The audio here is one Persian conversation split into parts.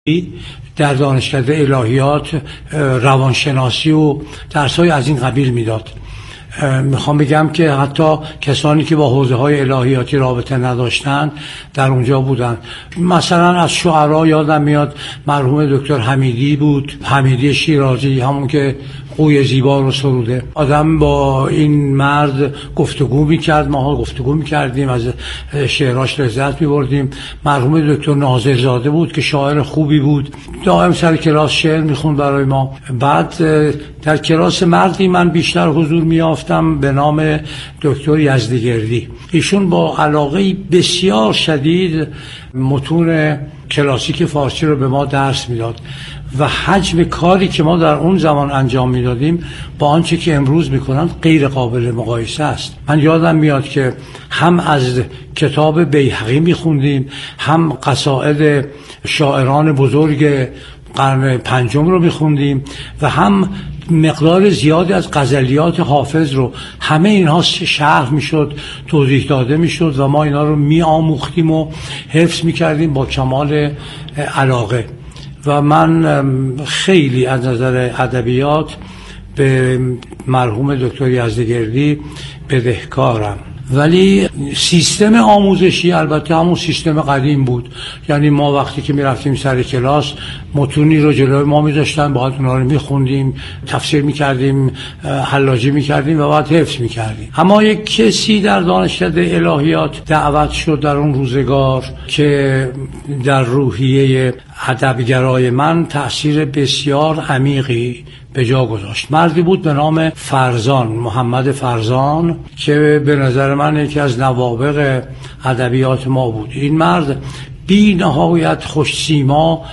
در دانشکده الهیات روانشناسی و درس‌های از این قبیل میداد. میخوام بگم که حتی کسانی که با حوزه‌های الهیاتی رابطه نداشتن در اونجا بودن. مثلا از شعرا یادم میاد مرحوم دکتر حمیدی بود، حمیدی شیرازی، همون که قوی زیبا رو سروده. آدم با این مرد گفتگو میکرد، ماها گفتگو میکردیم، از شعراش لذت میبردیم. مرحوم دکتر ناظرزاده بود که شاعر خوبی بود، دائم سر کلاس شعر میخوند برای ما. بعد در کلاس مردی من بیشتر حضور میافتم به نام دکتر یزدگردی. ایشون با علاقه بسیار شدید متون کلاسیک فارسی رو به ما درس میداد و حجم کاری که ما در اون زمان انجام میدادیم با آنچه که امروز میکنن غیر قابل مقایسه است. من یادم میاد که هم از کتاب بیهقی میخوندیم، هم قصائد شاعران بزرگ قرن پنجم رو میخوندیم و هم مقدار زیادی از غزلیات حافظ رو. همه اینها شرح میشد، توضیح داده میشد و ما اینا رو میآموختیم و حفظ میکردیم با کمال علاقه. و من خیلی از نظر ادبیات به مرحوم دکتر یزدگردی بدهکارم. ولی سیستم آموزشی البته همون سیستم قدیم بود. یعنی ما وقتی که میرفتیم سر کلاس متونی رو جلوی ما میذاشتن، باید اونا رو میخوندیم، تفسیر میکردیم، حلاجی میکردیم و بعد حفظ میکردیم. اما یک کسی در دانشکده الهیات دعوت شد در اون روزگار که در روحیه ادبگرای من تأثیر بسیار عمیقی به جا گذاشت. مردی بود به نام فرزان، محمد فرزان، که به نظر من یکی از نوابغ ادبیات ما بود. این مرد بی نهایت خوش سیما،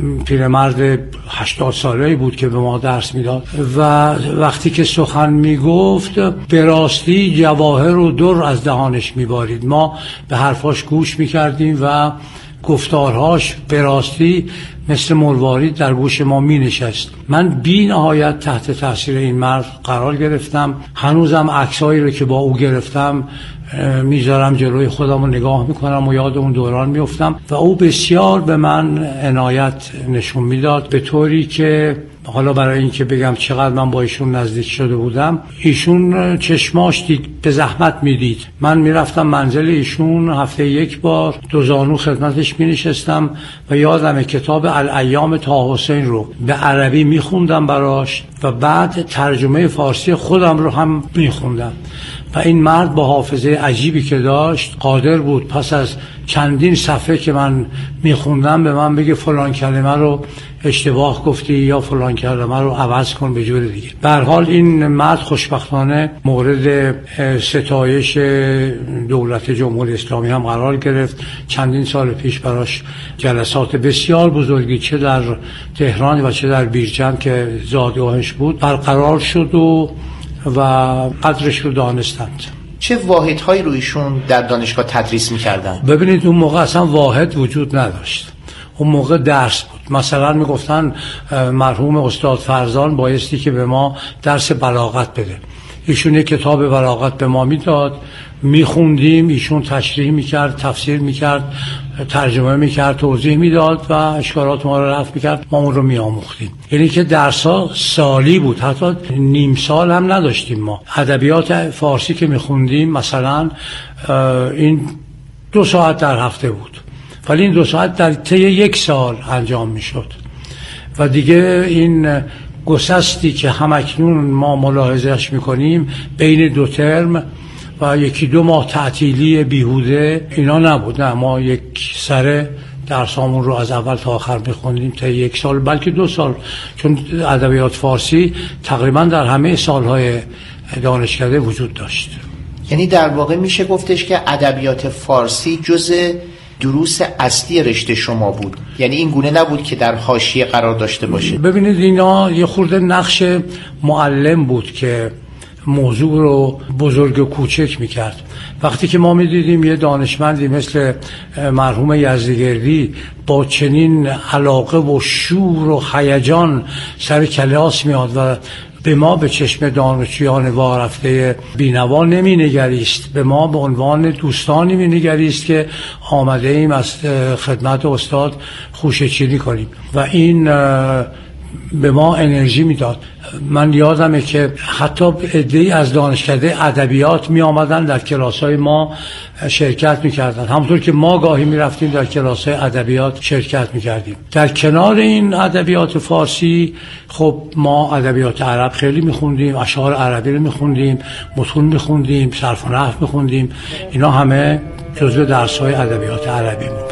پیرمرد 80 ساله‌ای بود که به ما درس میداد و وقتی که سخن میگفت به راستی جواهر و در از دهانش میبارید. ما به حرفاش گوش میکردیم و گفتارهاش به راستی مثل مروارید در گوش ما می نشست. من بی نهایت تحت تاثیر این مرد قرار گرفتم. هنوزم عکسایی رو که با او گرفتم میذارم جلوی خودم و نگاه میکنم و یاد اون دوران میفتم و او بسیار به من عنایت نشون میداد، به طوری که حالا برای این که بگم چقدر من با ایشون نزدیک شده بودم، ایشون چشماش دید، به زحمت میدید. من میرفتم منزل ایشون هفته یک بار، دو زانو خدمتش مینشستم و یادم کتاب الایام طه حسین رو به عربی میخوندم براش و بعد ترجمه فارسی خودم رو هم میخوندم. و این مرد با حافظه عجیبی که داشت قادر بود پس از چندین صفحه که من میخوندم به من بگه فلان کلمه رو اشتباه گفتی یا فلان کلمه رو عوض کن به جور دیگه. به هر حال این مرد خوشبختانه مورد ستایش دولت جمهوری اسلامی هم قرار گرفت. چندین سال پیش براش جلسات بسیار بزرگی چه در تهران و چه در بیرجند که زادگاهش بود برقرار شد و قدرش رو دانستند. چه واحدهایی رویشون در دانشگاه تدریس می‌کردن؟ ببینید اون موقع اصلا واحد وجود نداشت. اون موقع درس بود. مثلا میگفتن مرحوم استاد فرزان بایستی که به ما درس بلاغت بده. ایشون یک کتاب بلاغت به ما میداد، میخوندیم، ایشون تشریح میکرد، تفسیر میکرد، ترجمه میکرد، توضیح میداد و اشکالات ما رو رفع میکرد. ما اون رو میآموختیم. یعنی که درس‌ها سالی بود، حتی نیم سال هم نداشتیم. ما ادبیات فارسی که میخوندیم مثلا این 2 ساعت در هفته بود، ولی این 2 ساعت در طی 1 سال انجام میشد و دیگه این گسستی که همکنون ما ملاحظهش میکنیم بین 2 ترم و 1-2 ماه تعطیلی بیهوده اینا نبود. نه، ما یک سره درسامون رو از اول تا آخر میخوندیم تا 1 سال بلکه 2 سال، چون ادبیات فارسی تقریبا در همه سالهای دانشکده وجود داشت. یعنی در واقع میشه گفتش که ادبیات فارسی جزء دروس اصلی رشته شما بود، یعنی این گونه نبود که در حاشیه قرار داشته باشه. ببینید اینا یه خورده نقش معلم بود که موضوع رو بزرگ و کوچک میکرد. وقتی که ما میدیدیم یه دانشمندی مثل مرحوم یزدگردی با چنین علاقه و شور و هیجان سر کلاس میاد و به ما به چشم دانشجویان وارفته بینوا نمی نگریست، به ما به عنوان دوستانی می نگریست که آمده ایم از خدمت استاد خوشه‌چینی کنیم و این به ما انرژی میداد. من یادمه که حتی عده‌ای از دانشکده ادبیات می آمدن در کلاس‌های ما شرکت می‌کردن، همونطور که ما گاهی می‌رفتیم در کلاس‌های ادبیات شرکت می‌کردیم. در کنار این ادبیات فارسی خب ما ادبیات عرب خیلی می‌خوندیم، اشعار عربی رو می‌خوندیم، متون می‌خوندیم، صرف و نحو می‌خوندیم. اینا همه جزو درس‌های ادبیات عربی بود.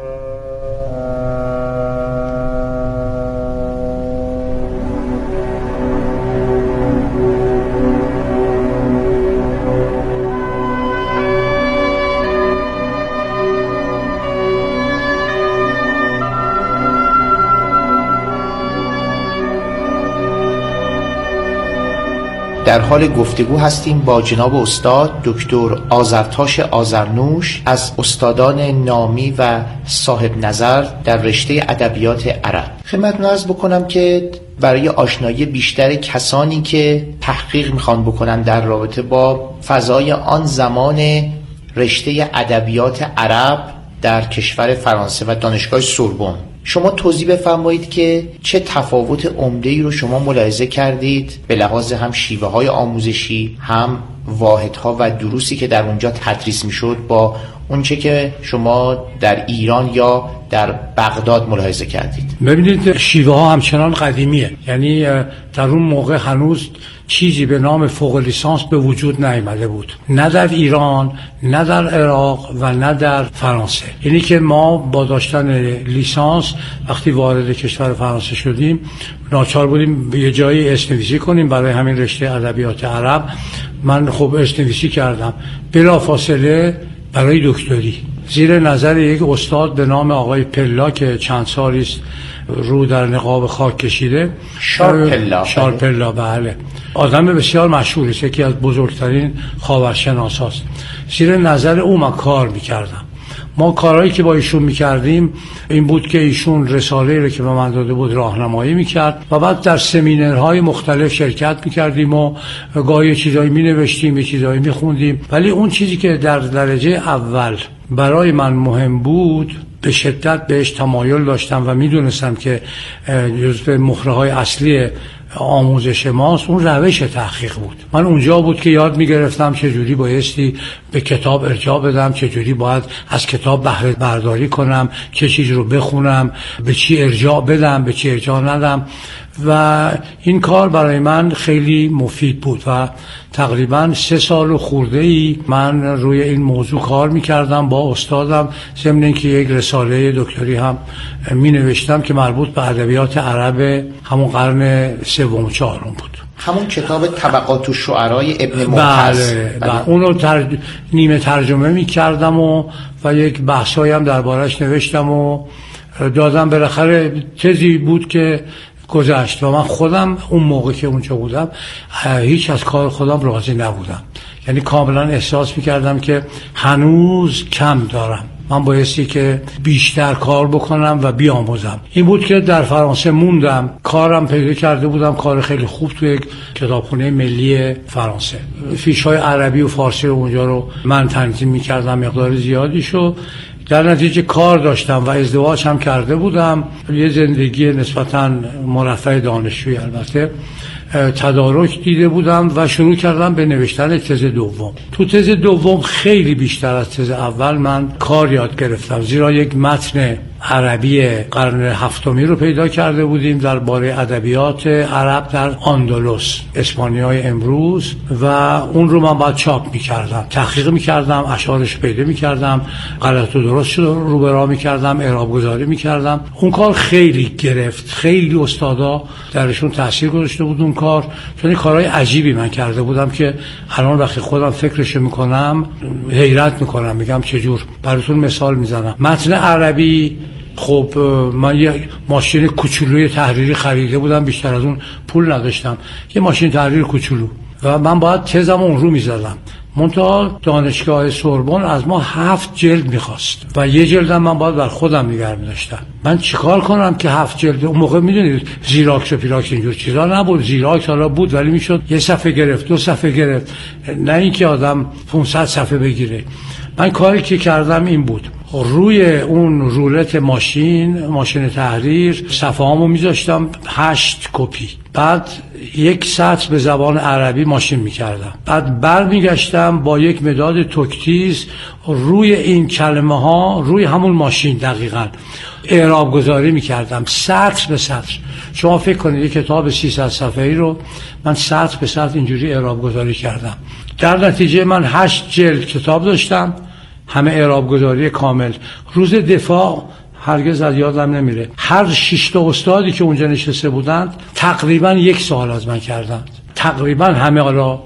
در حال گفتگو هستیم با جناب استاد دکتر آذرتاش آذرنوش از استادان نامی و صاحب نظر در رشته ادبیات عرب. خدمتتون عرض بکنم که برای آشنایی بیشتر کسانی که تحقیق میخوان بکنن در رابطه با فضای آن زمان رشته ادبیات عرب در کشور فرانسه و دانشگاه سوربن، شما توضیح بفرمایید که چه تفاوت عمده‌ای رو شما ملاحظه کردید به لحاظ هم شیوه های آموزشی، هم واحدها و دروسی که در اونجا تدریس میشد با اونچه که شما در ایران یا در بغداد ملاحظه کردید. ببینید شیوه ها همچنان قدیمیه، یعنی در اون موقع هنوز چیزی به نام فوق لیسانس به وجود نیامده بود، نه در ایران، نه در عراق و نه در فرانسه. یعنی که ما با داشتن لیسانس وقتی وارد کشور فرانسه شدیم ناچار بودیم یه جایی اسم‌نویسی کنیم برای همین رشته ادبیات عرب. من خب اسم‌نویسی کردم بلافاصله برای دکتری زیر نظر یک استاد به نام آقای پلا که چند سالی است رو در نقاب خاک کشیده. شار پلا بله، آدم بسیار مشهوری است، یکی از بزرگترین خاورشناساست. زیر نظر او من کار میکردم. ما کارهایی که با ایشون میکردیم این بود که ایشون رساله‌ای رو که به من داده بود راهنمایی میکرد و بعد در سمینارهای مختلف شرکت میکردیم و گاهی چیزایی مینوشتیم، چیزایی میخوندیم. ولی اون چیزی که در درجه اول برای من مهم بود به شدت بهش تمایل داشتم و میدونستم که جزو مهره‌های اصلی آموزش ماست، اون روش تحقیق بود. من اونجا بود که یاد میگرفتم چجوری بایستی به کتاب ارجاع بدم، چجوری باید از کتاب بهره برداری کنم، چه چیز رو بخونم، به چی ارجاع بدم، به چی ارجاع ندم. و این کار برای من خیلی مفید بود و تقریبا 3 سال خورده‌ای من روی این موضوع کار میکردم با استادم، ضمن اینکه یک رساله دکتری هم می نوشتم که مربوط به ادبیات عرب همون قرن 3 و 4 بود. همون کتاب طبقات الشعرای ابن معتز. بله. اونو نیمه ترجمه میکردم و یک بحثایی هم دربارش نوشتم و دادم. بالاخره تزی بود که گذشت و من خودم اون موقع که اونجا بودم هیچ از کار خودم راضی نبودم. یعنی کاملا احساس میکردم که هنوز کم دارم، من بایستی که بیشتر کار بکنم و بیاموزم. این بود که در فرانسه موندم، کارم پیدا کرده بودم، کار خیلی خوب توی کتابخونه ملی فرانسه. فیش‌های عربی و فارسی رو اونجا رو من تنظیم میکردم مقدار زیادیشو. در نتیجه کار داشتم و ازدواج هم کرده بودم، یه زندگی نسبتاً مرفه دانشجویی البته تدارک دیده بودم و شروع کردم به نوشتن تز دوم. تو تز دوم خیلی بیشتر از تز اول من کار یاد گرفتم، زیرا یک متن عربی قرن 7 رو پیدا کرده بودیم درباره ادبیات عرب در اندلس، اسپانیای امروز، و اون رو من بعد چاپ می‌کردم، تحقیق می‌کردم، اشعارش پیدا می‌کردم، غلط و درست رو به راه می‌کردم، اعراب گذاری می‌کردم. اون کار خیلی گرفت، خیلی استادا درشون تاثیر گذاشته بود اون کار، چون کارهای عجیبی من کرده بودم که الان وقتی خودم فکرش می‌کنم حیرت می‌کنم، میگم چجور. براتون مثال می‌زنم. متن عربی، خب من یه ماشین کوچولوی تحریری خریده بودم، بیشتر از اون پول نداشتم، یه ماشین تحریر کوچولو، و من باید تزم اون رو میزدم. منتها دانشگاه سوربن از ما 7 جلد میخواست و یه جلدم من باید بر خودم نگه می‌داشتم. من چیکار کنم که 7 جلد؟ اون موقع میدونید زیراکس و پیراکس اینجور چیزا نبود. زیراکس حالا بود ولی میشد یه صفحه گرفت، 2 صفحه گرفت، نه اینکه آدم 500 صفحه بگیره. من کاری که کردم این بود، روی اون رولت ماشین تحریر صفحه‌هامو میذاشتم 8 کپی، بعد 1 سطر به زبان عربی ماشین میکردم، بعد برمیگشتم با یک مداد توکتیز روی این کلمه ها روی همون ماشین دقیقاً اعراب گذاری میکردم سطر به سطر. شما فکر کنید یک کتاب 300 صفحه‌ای رو من سطر به سطر اینجوری اعراب گذاری کردم. در نتیجه من 8 جلد کتاب داشتم، همه اعراب گذاری کامل. روز دفاع هرگز از یادم نمیره، هر 6 تا استادی که اونجا نشسته بودند تقریبا 1 سوال از من کردند، تقریبا همه. حالا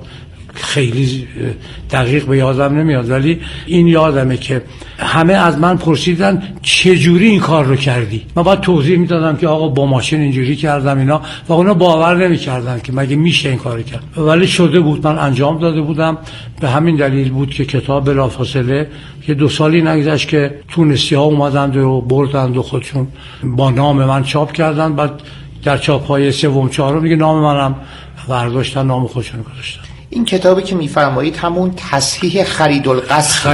خیلی دقیق به یادم نمیاد ولی این یادمه که همه از من پرسیدن چجوری این کار رو کردی. من باید توضیح میدادم که آقا با ماشین اینجوری کردم اینا، و اونا باور نمیکردن که مگه میشه این کارو کرد، ولی شده بود، من انجام داده بودم. به همین دلیل بود که کتاب بلافاصله یه 2 سالی نگذشت که تونسی‌ها اومدند و بردند و خودشون با نام من چاپ کردن. بعد در چاپ‌های 3 و 4 دیگه نام منم برداشتن، نام خودشون گذاشتن. این کتابی که میفرمایید همون تصحیح خریدالقصر.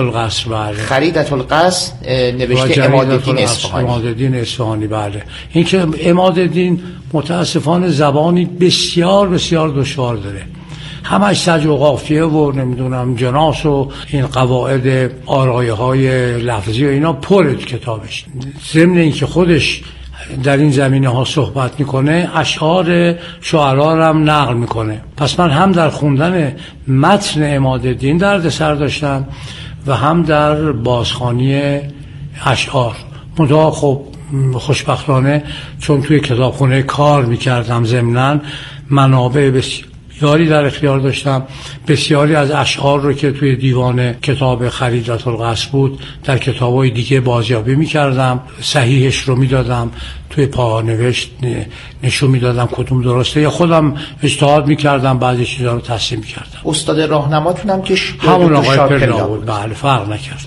بله. خریدالقصر نوشته عمادالدین اصفهانی. عمادالدین اصفهانی، بله. این که عمادالدین متاسفانه زبانی بسیار بسیار دشوار داره، همش سج و قافیه و نمیدونم جناس و این قواعد آرایه‌های لفظی و اینا پر کتابش. ضمن این که خودش در این زمینه ها صحبت میکنه، اشعار شعرا هم نقل میکنه. پس من هم در خوندن متن عمادالدین دردسر داشتم و هم در بازخوانی اشعار. منتها خب خوشبختانه چون توی کتابخونه کار میکردم، ضمناً منابع بسیاری در اختیار داشتم. بسیاری از اشعار رو که توی دیوان کتاب خریدالقصر بود در کتاب‌های دیگه بازیابی می‌کردم، صحیحش رو میدادم، توی پانوشت نشون میدادم کدوم درسته، یا خودم اجتهاد می‌کردم، بعضی چیزا رو تصحیح می‌کردم. استاد راهنماتون هم که همون آقای پرلا بود. بله، فرق نکرد.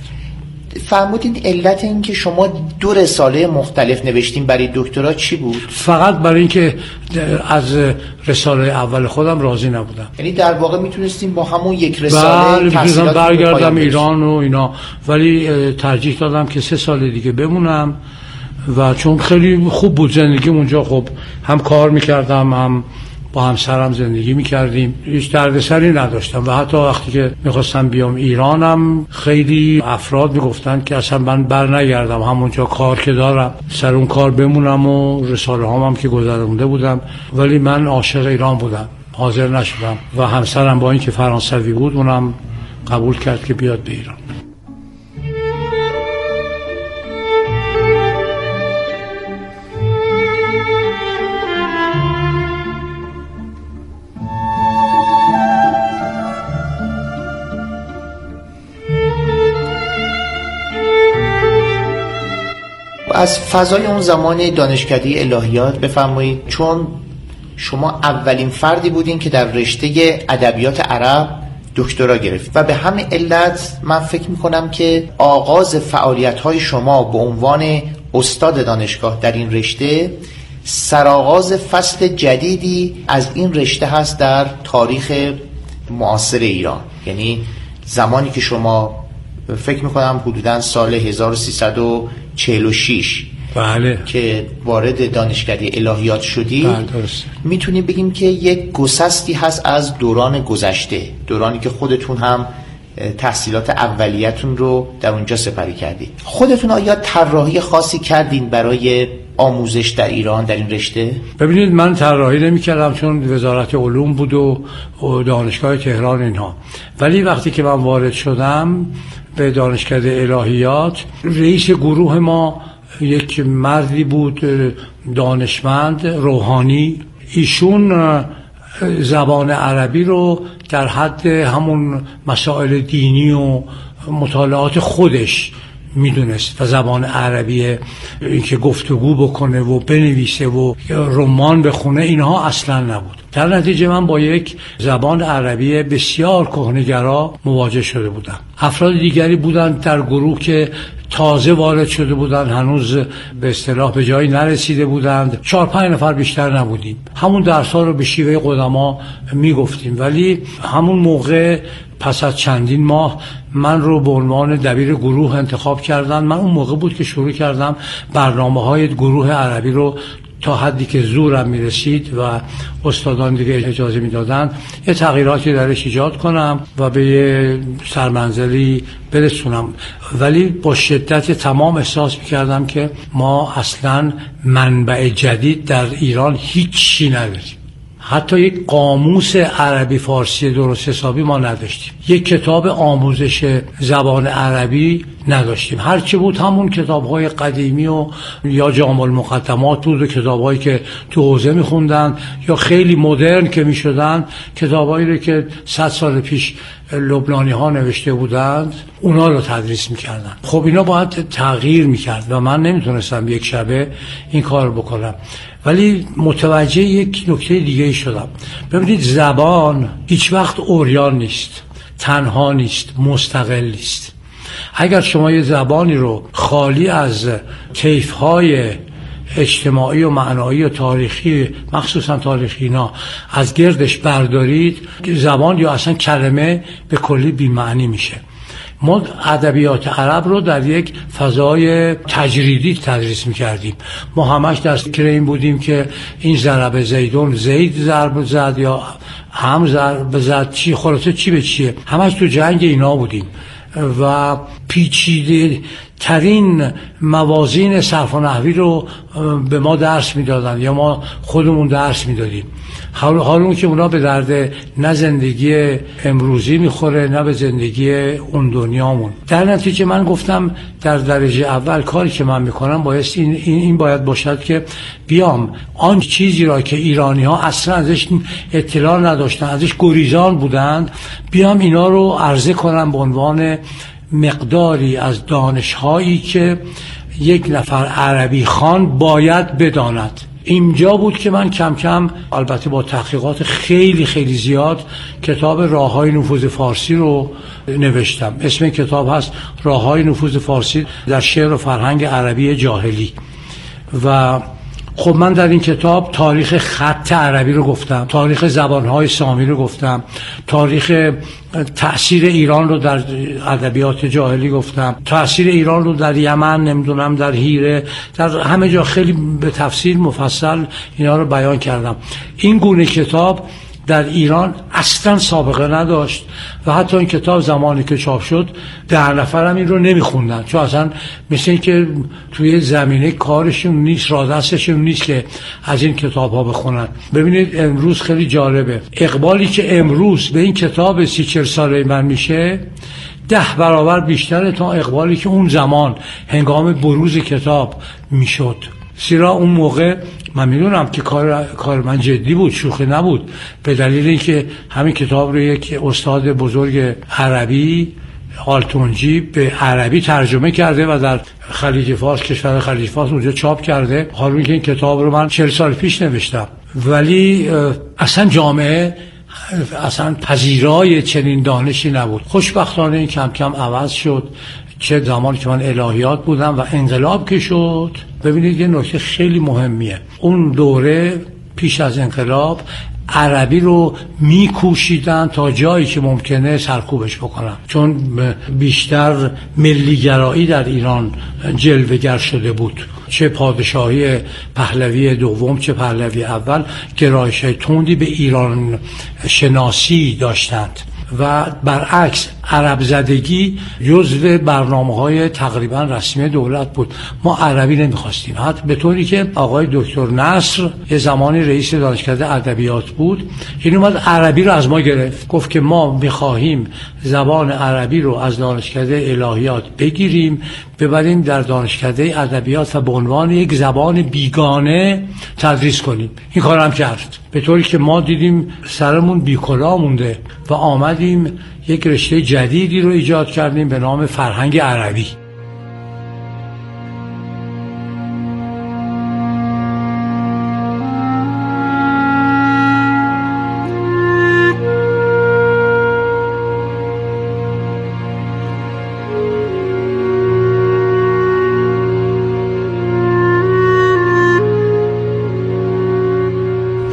فرمودین علت این که شما 2 رساله مختلف نوشتین برای دکترا چی بود؟ فقط برای اینکه از رساله اول خودم راضی نبودم. یعنی در واقع میتونستیم با همون 1 رساله تحصیلات برگردم ایران و اینا، ولی ترجیح دادم که 3 سال دیگه بمونم و چون خیلی خوب بود زندگی اونجا. خب هم کار میکردم، هم با همسرم زندگی میکردیم، هیچ دردسری نداشتم. و حتی وقتی که میخواستم بیام ایرانم خیلی افراد میگفتن که اصلا من بر نگردم، همونجا کار که دارم سر اون کار بمونم و رساله هم که گذرونده بودم. ولی من عاشق ایران بودم، حاضر نشدم و همسرم با اینکه فرانسوی بود اونم قبول کرد که بیاد به ایران. از فضای اون زمان دانشکده الهیات بفرمایید، چون شما اولین فردی بودین که در رشته ادبیات عرب دکترا گرفت و به همین علت من فکر میکنم که آغاز فعالیت‌های شما به عنوان استاد دانشگاه در این رشته سرآغاز فصل جدیدی از این رشته هست در تاریخ معاصر ایران. یعنی زمانی که شما فکر میکنم حدوداً سال 1346 بله که وارد دانشکده الهیات شدی، میتونیم بگیم که یک گسستی هست از دوران گذشته، دورانی که خودتون هم تحصیلات اولیتون رو در اونجا سپری کردید. خودتون آیا طراحی خاصی کردین برای آموزش در ایران در این رشته؟ ببینید، من طراحی نمی‌کردم چون وزارت علوم بود و دانشگاه تهران اینها، ولی وقتی که من وارد شدم به دانشکده الهیات، رئیس گروه ما یک مردی بود دانشمند روحانی. ایشون زبان عربی رو در حد همون مسائل دینی و مطالعات خودش میدونست و زبان عربی اینکه گفتگو بکنه و بنویسه و رمان بخونه اینها اصلا نبود. در نتیجه من با یک زبان عربی بسیار کهنه‌گرا مواجه شده بودم. افراد دیگری بودند در گروه که تازه وارد شده بودند، هنوز به اصطلاح به جایی نرسیده بودند. 4-5 نفر بیشتر نبودیم. همون درس‌ها رو به شیوه قدما میگفتیم، ولی همون موقع پس از چندین ماه من رو به عنوان دبیر گروه انتخاب کردن. من اون موقع بود که شروع کردم برنامه‌های گروه عربی رو تا حدی که زورم میرسید و استادان دیگه اجازه میدادن یه تغییراتی درش ایجاد کنم و به یه سرمنزلی برسونم. ولی با شدت تمام احساس میکردم که ما اصلا منبع جدید در ایران هیچی نداریم. حتی یک قاموس عربی فارسی درست حسابی ما نداشتیم. یک کتاب آموزش زبان عربی نداشتیم. هرچی بود همون کتاب‌های قدیمی و یا جامع المقدمات بود و کتاب‌هایی که تو حوزه می‌خوندن یا خیلی مدرن که می‌شدن، کتابایی رو که 100 سال پیش لبنانی‌ها نوشته بودند اونا رو تدریس می‌کردن. خب اینا باید تغییر می‌کرد و من نمی‌تونستم یک شبه این کار بکنم. ولی متوجه یک نکته دیگه شدم. ببینید زبان هیچ وقت عریان نیست، تنها نیست، مستقل نیست. اگر شما یه زبانی رو خالی از طیف‌های اجتماعی و معنایی و تاریخی، مخصوصا تاریخی اینا، از گردش بردارید، زبان یا اصلا کلمه به کلی بی‌معنی میشه. ما ادبیات عرب رو در یک فضای تجریدی تدریس می‌کردیم. ما همش در فکر این بودیم که این ضرب زیدون، زید ضرب زد یا هم ضرب زد، چی خلاصه چی به چیه، همش تو جنگ اینا بودیم و پیچیده ترین موازین صرف و نحوی رو به ما درس میدادن یا ما خودمون درس میدادیم. حالا که اونا به درد نه زندگی امروزی میخوره نه به زندگی اون دنیامون. در نتیجه من گفتم در درجه اول کاری که من میکنم باید این باید باشد که بیام آن چیزی را که ایرانی ها اصلا ازش اطلاع نداشتن، ازش گریزان بودند، بیام اینا رو عرضه کنم به عنوان مقداری از دانش‌هایی که یک نفر عربی خوان باید بداند. اینجا بود که من کم کم، البته با تحقیقات خیلی خیلی زیاد، کتاب راه‌های نفوذ فارسی رو نوشتم. اسم کتاب هست راه‌های نفوذ فارسی در شعر و فرهنگ عربی جاهلی. و خب من در این کتاب تاریخ خط عربی رو گفتم، تاریخ زبان‌های سامی رو گفتم، تاریخ تأثیر ایران رو در ادبیات جاهلی گفتم، تأثیر ایران رو در یمن، نمیدونم در هیره، در همه جا خیلی به تفصیل مفصل اینا رو بیان کردم. این گونه کتاب در ایران اصلا سابقه نداشت و حتی این کتاب زمانی که چاپ شد 10 نفرم این رو نمیخوندن، چون اصلا مثل این که توی زمینه کارشون نیست، راه دستشون نیست که از این کتاب ها بخونن. ببینید امروز خیلی جالبه، اقبالی که امروز به این کتاب 30-40 ساله من میشه 10 برابر بیشتره تا اقبالی که اون زمان هنگام بروز کتاب میشد. زیرا اون موقع من میدونم که کار من جدی بود، شوخی نبود، به دلیل اینکه همین کتاب رو یک استاد بزرگ عربی، آلتونجی، به عربی ترجمه کرده و در خلیج فارس، کشور خلیج فارس اونجا چاپ کرده. حالا اینکه این کتاب رو من 40 سال پیش نوشتم، ولی اصلا جامعه اصلا پذیرای چنین دانشی نبود. خوشبختانه این کم کم عوض شد، چه زمانی که من الهیات بودم و انقلاب که شد. ببینید یه نکته خیلی مهمیه، اون دوره پیش از انقلاب عربی رو میکوشیدن تا جایی که ممکنه سرکوبش بکنن، چون بیشتر ملیگرایی در ایران جلوه‌گر شده بود. چه پادشاهی پهلوی دوم چه پهلوی اول گرایش‌های تندی به ایران شناسی داشتند و برعکس عرب زدگی جزو برنامه‌های تقریبا رسمی دولت بود. ما عربی نمی‌خواستیم، حتی به طوری که آقای دکتر نصر یه زمانی رئیس دانشکده ادبیات بود، این اومد عربی رو از ما گرفت، گفت که ما می‌خواهیم زبان عربی رو از دانشکده الهیات بگیریم ببریم در دانشکده ادبیات و به عنوان یک زبان بیگانه تدریس کنیم. این کارم کرد، به طوری که ما دیدیم سرمون بی‌کلاه مونده و آمدیم یک رشته جدیدی رو ایجاد کردیم به نام فرهنگ عربی.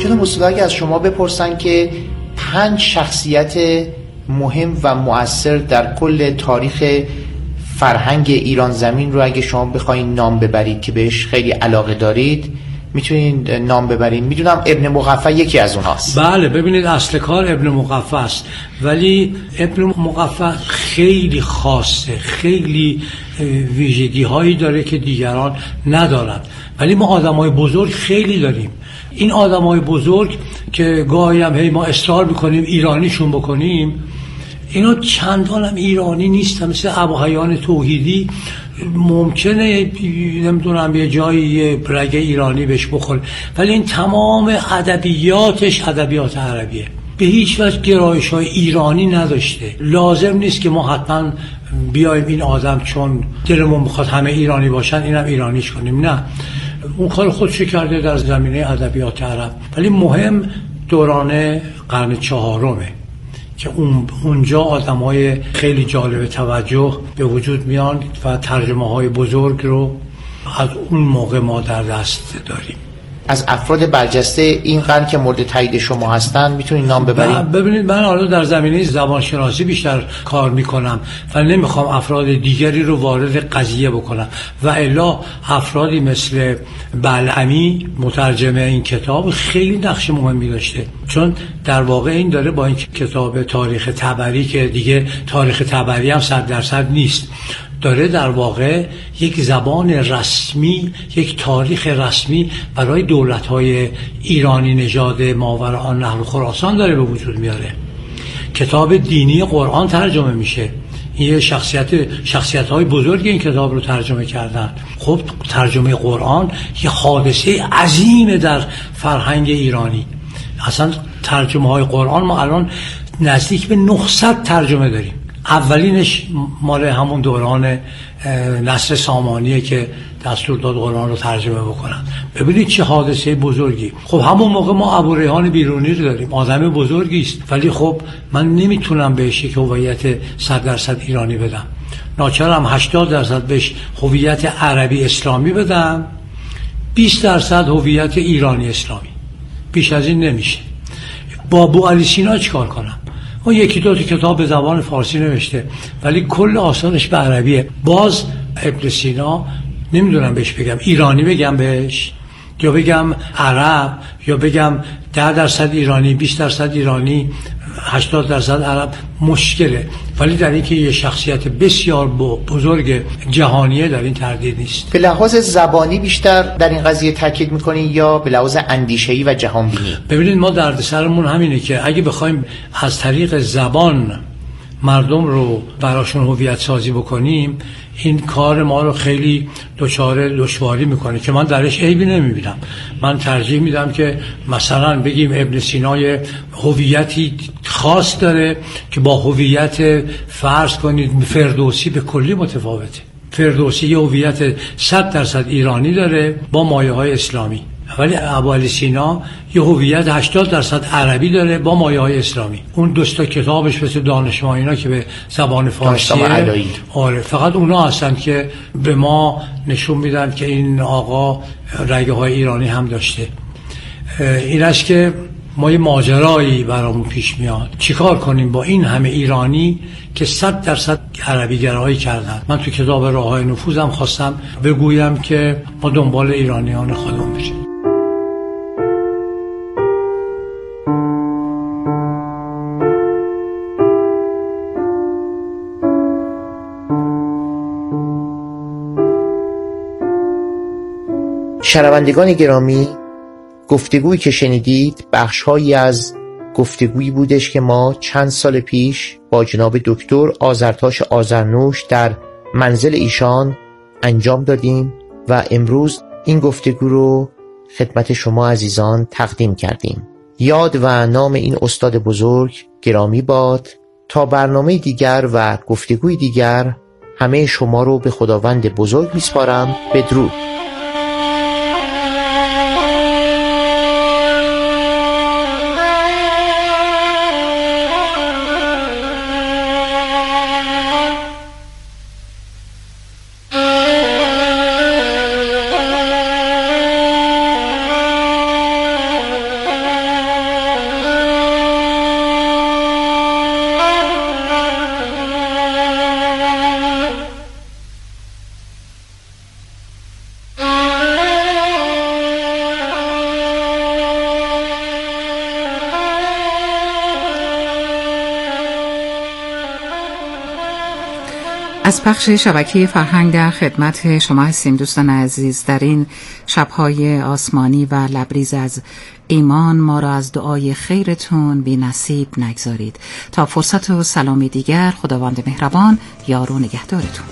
جناب استاد اگه از شما بپرسن که 5 شخصیت مهم و مؤثر در کل تاریخ فرهنگ ایران زمین رو اگه شما بخواید نام ببرید که بهش خیلی علاقه دارید، میتونید نام ببرید؟ میدونم ابن مقفع یکی از اونهاست. بله، ببینید اصل کار ابن مقفع است، ولی ابن مقفع خیلی خاصه، خیلی ویژگی هایی داره که دیگران ندارند، ولی ما آدمای بزرگ خیلی داریم. این آدمای بزرگ که گاهی هم ما اصرار میکنیم ایرانیشون بکنیم، اینا چندان هم ایرانی نیستن. مثل ابوحیان توحیدی ممکنه نمیدونم یه جایی یه رگ ایرانی بهش بخوره، ولی این تمام ادبیاتش ادبیات عربیه، به هیچ وجه گرایش‌های ایرانی نداشته. لازم نیست که ما حتما بیایم این آدم چون دلمون بخواد همه ایرانی باشن اینم ایرانیش کنیم، نه، اون کار خودش کرده در زمینه ادبیات عرب. ولی مهم دوران قرن 4 که اونجا آدم‌های خیلی جالب توجه به وجود میان و ترجمه‌های بزرگ رو از اون موقع ما در دست داریم. از افراد برجسته این قرن که مورد تایید شما هستن میتونید نام ببرید؟ ببینید من حالا در زمینه زبانشناسی بیشتر کار میکنم و نمیخوام افراد دیگری رو وارد قضیه بکنم، و الا افرادی مثل بلعمی مترجم این کتاب خیلی نقش مهمی داشته، چون در واقع این داره با این کتاب تاریخ طبری که دیگه تاریخ طبری هم 100% نیست، داره در واقع یک زبان رسمی، یک تاریخ رسمی برای دولت‌های ایرانی نژاد ماوراء النهر و خراسان داره به وجود میاره. کتاب دینی قرآن ترجمه میشه، این شخصیت‌های بزرگ این کتاب رو ترجمه کردن. خب ترجمه قرآن یه حادثه عظیمه در فرهنگ ایرانی. اصلا ترجمه‌های قرآن ما الان نزدیک به 900 ترجمه داریم. اولینش مال همون دوران نصر سامانیه که دستور داد قرآن رو ترجمه بکنن. ببینید چه حادثه بزرگی. خب همون موقع ما ابوریحان بیرونی رو داریم، آدم بزرگی است، ولی خب من نمیتونم بهش یک هویت 100% ایرانی بدم، ناچارم 80% بهش هویت عربی اسلامی بدم، 20% هویت ایرانی اسلامی، بیش از این نمیشه. با ابوعلی سینا چیکار کنم؟ اون یکی دو تا کتاب به زبان فارسی نوشته ولی کل آثارش به عربیه. باز ابن سینا نمیدونم بهش بگم ایرانی بگم بهش، یا بگم عرب، یا بگم 10% ایرانی، 20% ایرانی، 80% عرب، مشکله. ولی در اینکه یه شخصیت بسیار بزرگ جهانیه در این تردید نیست. به لحاظ زبانی بیشتر در این قضیه تاکید میکنین یا به لحاظ اندیشه‌ای و جهانبینی؟ ببینید ما دردسرمون همینه که اگه بخوایم از طریق زبان مردم رو براشون هویت سازی بکنیم، این کار ما رو خیلی دشواری میکنه که من درش عیبی نمیبینم. من ترجیح میدم که مثلا بگیم ابن سینا هویتی خاص داره که با هویت فرض کنید فردوسی به کلی متفاوته. فردوسی یه هویت 100% ایرانی داره با مایه های اسلامی، ولی ابوعلی سینا یه هویت 80% عربی داره با مایه‌های اسلامی. اون دوستا کتابش مثل دانشما اینا که به زبان فارسیه، آره، فقط اونا هستن که به ما نشون میدن که این آقا رگه های ایرانی هم داشته. این است که ما یه ماجرایی برامون پیش میاد، چیکار کنیم با این همه ایرانی که 100% عربی گرایی کردن. من تو کتاب راههای نفوذم خواستم بگویم که ما دنبال ایرانیان خودمون بشیم. شنوندگان گرامی، گفتگویی که شنیدید بخش‌هایی از گفتگویی بودش که ما چند سال پیش با جناب دکتر آذرتاش آذرنوش در منزل ایشان انجام دادیم و امروز این گفتگو رو خدمت شما عزیزان تقدیم کردیم. یاد و نام این استاد بزرگ گرامی باد. تا برنامه دیگر و گفتگوی دیگر همه شما رو به خداوند بزرگ میسپارم. بدرود. از پخش شبکه فرهنگ در خدمت شما هستیم دوستان عزیز. در این شب‌های آسمانی و لبریز از ایمان ما را از دعای خیرتون بی نصیب نگذارید. تا فرصت و سلامی دیگر، خداوند مهربان یار و نگهدارتون.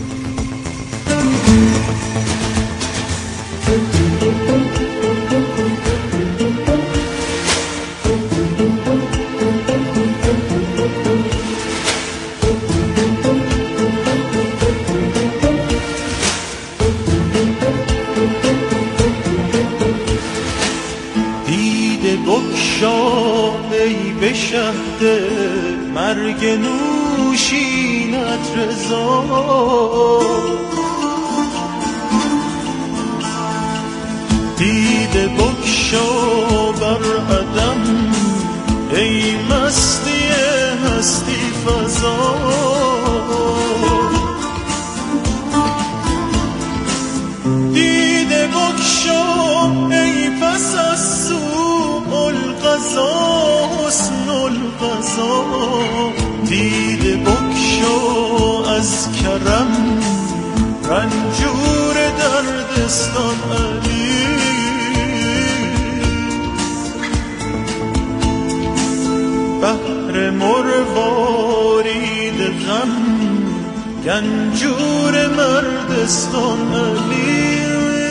ای به شهد مرگ نوشینت رضا، دیده بگشا بر عدم ای مستی هستی فضا، دیده بگشا ای پس از سوء القضا حسن القضا، دیده بگشا از کرم رنجور دردستان علی، بحر مروارید غم گنجور مردستان علی.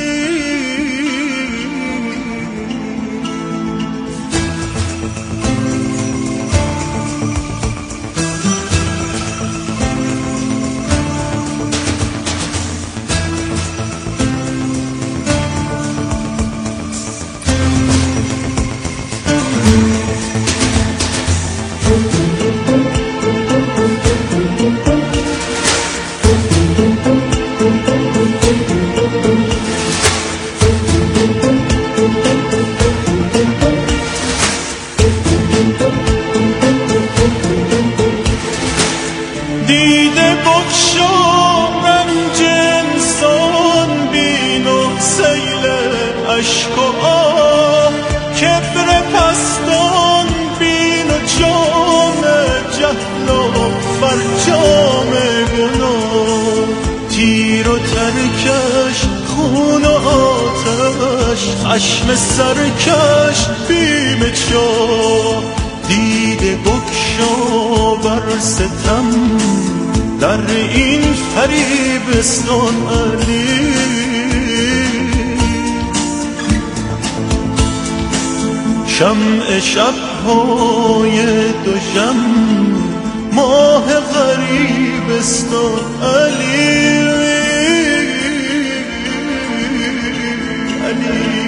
دیده بگشا رنج انسان بین و سیل اشک و آه، کبر پستان بین و جام جهل و فرجام گناه، تیر و ترکش خون و آتش خشم سرکش بیم چاه، دیده بگشا بر ستم در این فریبستان علی، شمع شب‌های دوشم ماه غریبستان علی، علی.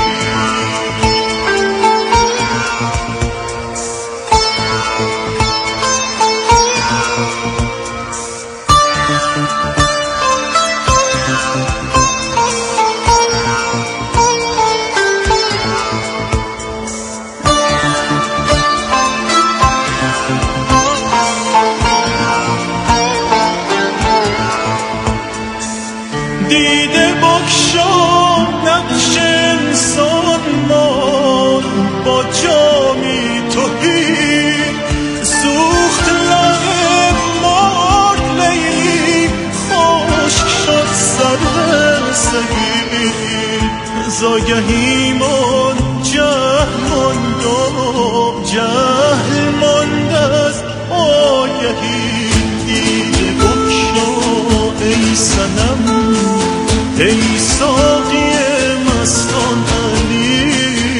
دیده بگشا نقش انسان مان با جامی تهی، سوخت لب مرد لیلی خشک شد سر سگی، زاگهی من جهل ماند و جهل ماند از آگهی، دیده بگشا ای صنم ای ساقی مستان علی،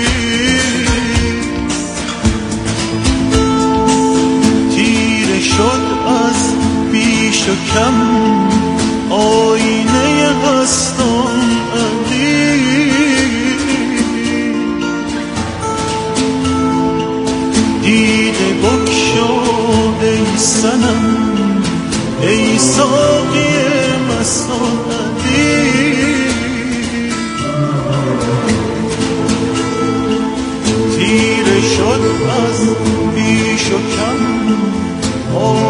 تیره شد از بیش و کم آینه هستان علی، دیده بگشا ای صنم ای ساقی مستان علی، تیره شد از بیش و کم